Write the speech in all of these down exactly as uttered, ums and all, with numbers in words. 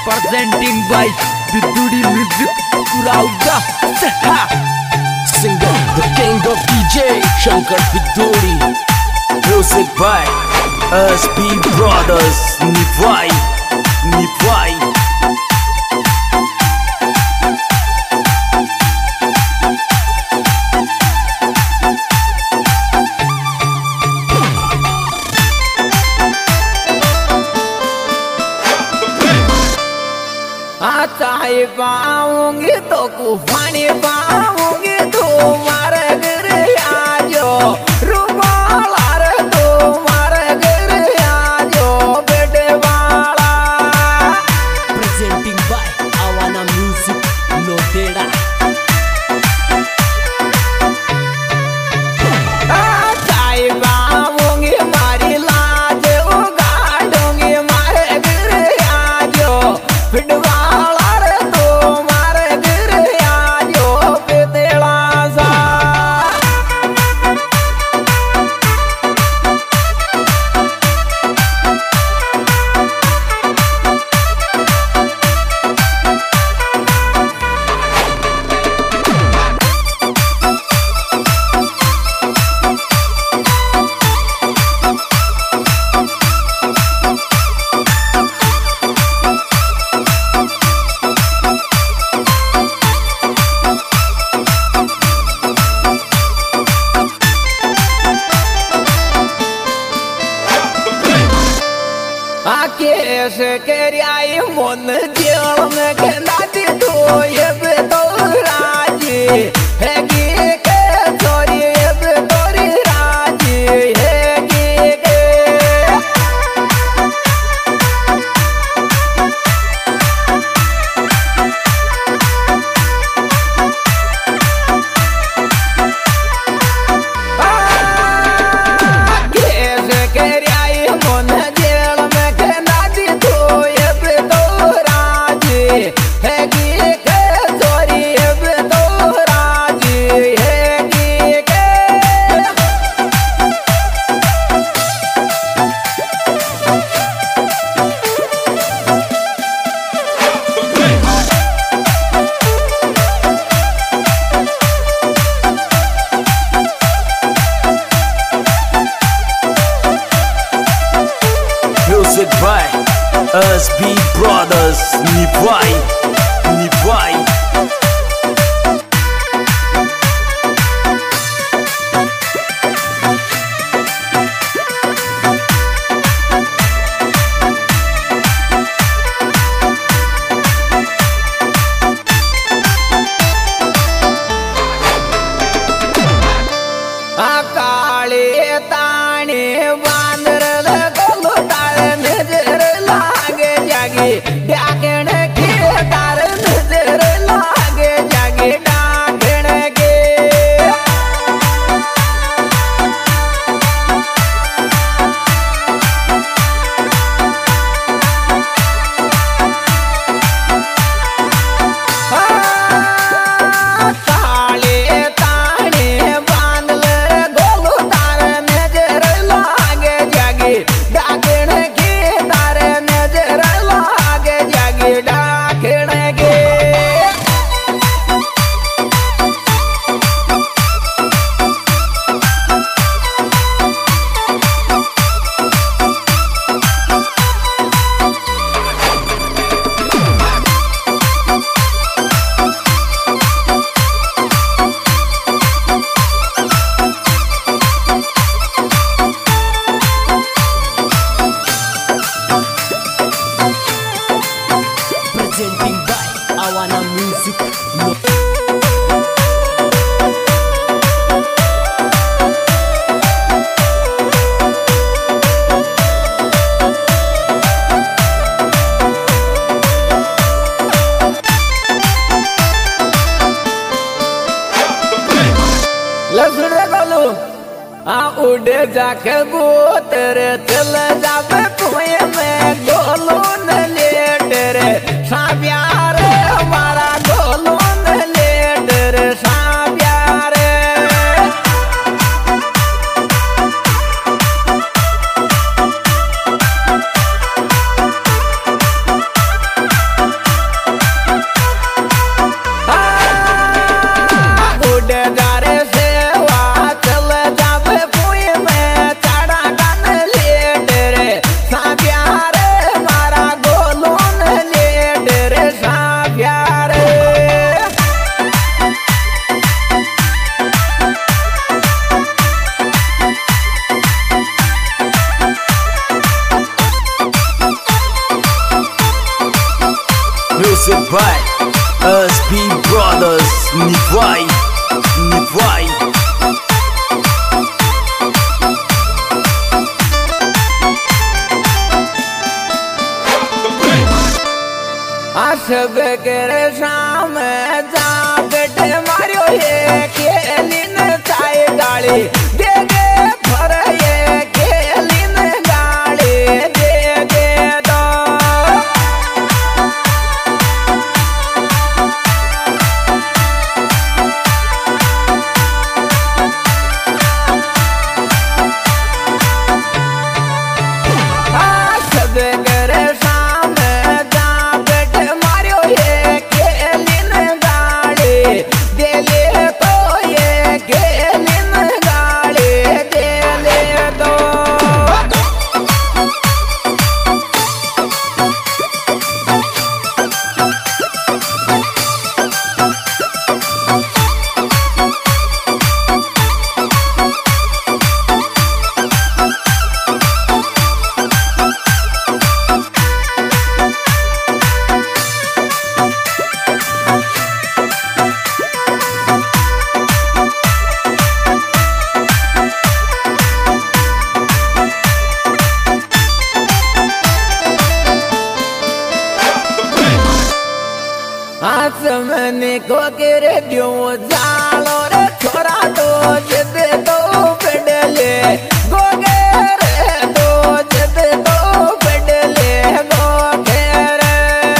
presenting by Biduri Music Kurauga. Singer, the king of D J, Shankar Biduri. Music by S B Brothers, Nivai, Nivai. चाय पाऊंगी तो कुफानी पाऊंगी तुम्हारे घर आजो रुमाला रे तुम्हारे घर आजो बेटे वाला. Presenting by Awana Music Lodera. चाय पाऊंगी मारी लाज उगाड़ूंगी मारे घर आजो फिटवा कैसे करियाई मन जेल में कहलाती तो ये बेतौराजी है कि के छोरी ये बेतौरी राजी है कि के कैसे करियाई मन जेल में Music by S B Brothers, Nivai, Nivai. काले ताने बांदर लगो तारे नजर लागे जागे डाकण के तारे नजर लागे जागे डाकण के काले ताने बांदर डाकण के तारे नजर लागे जागे डाकण के Presenting by Awana Music Lodera. लसुन गलू आ उड़े जाके गोतरे चले जावे कुएं में गोलू न लेट रे साबिया रे हमारा गोलू न लेट रे साबिया रे. Music by S B Brothers. Nivai, Nivai. सब करे शाम जा बेटे मारियो ये खेली न चाय गाड़ी दे दे भर ये खेली न गाड़ी दे दे दो सब करे शाम जा बेटे मारियो ये खेली न गाड़ी दे ले तो ये खेली न गाड़ी दे ले दो आसमानी को गिरे दियो जालो रे छोरा तो जिद तो पेडले गोगेरे तो जिद तो पेडले गोगेरे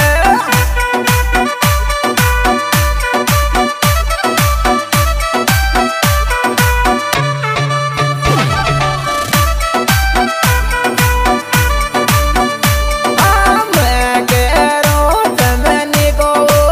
मैं गेरो जमनी को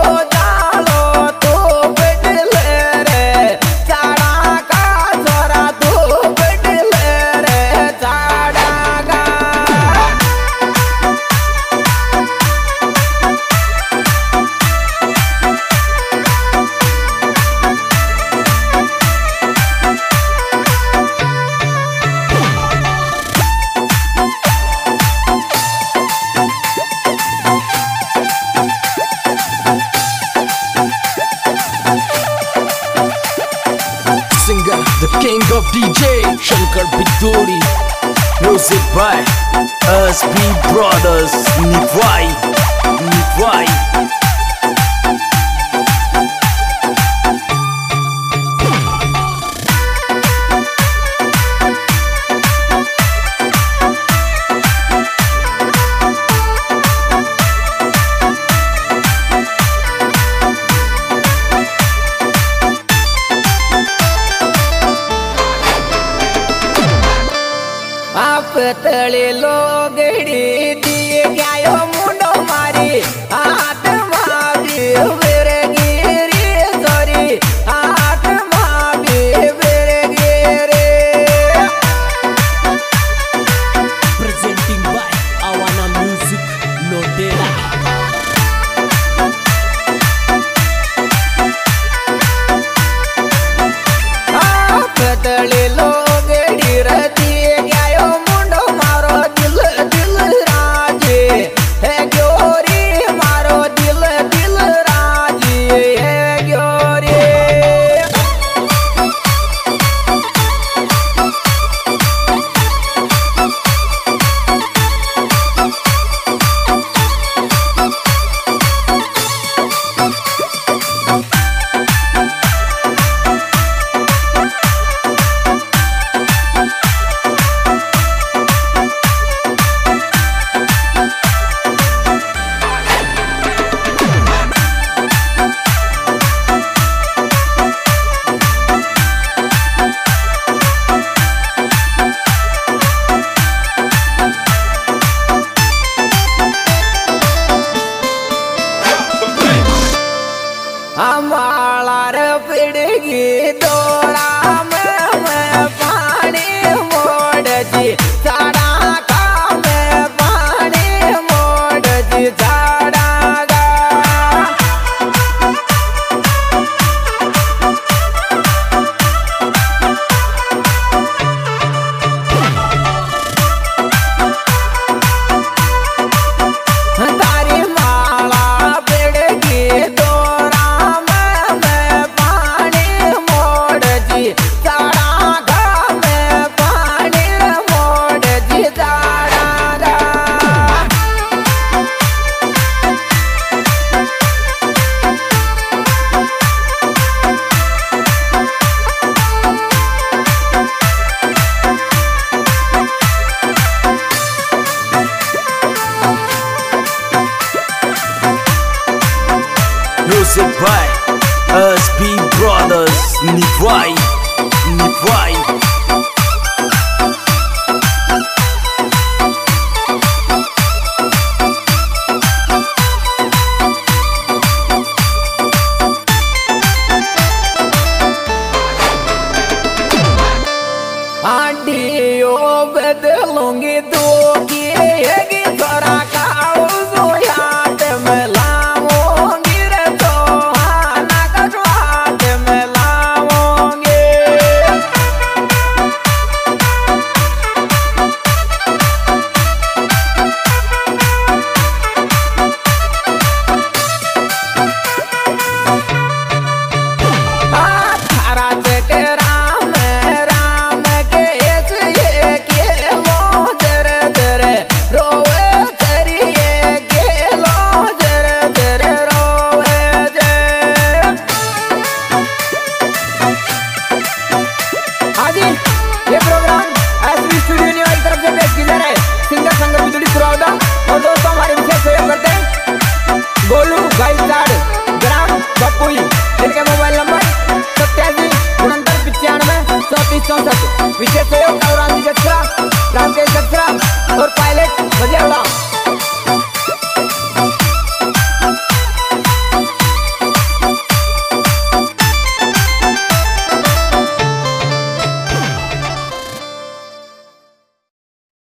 Singer, the king of D J, Shankar Biduri. Music by S B Brothers. Nivai, Nivai. आप तले लोगड़ी दिए गयो मुंडो Music by S B Brothers. Nivai, Nivai. आंटियो बदलूंगी दो की एक थोड़ा खाओ जो याद में लाऊंगी रे तो आना का स्वाद में लाऊंगी। थारा से राम राम के ये के लो जरे जरे रोवे तेरी ये के लो जरे जरे रोवे जे। आज ये प्रोग्राम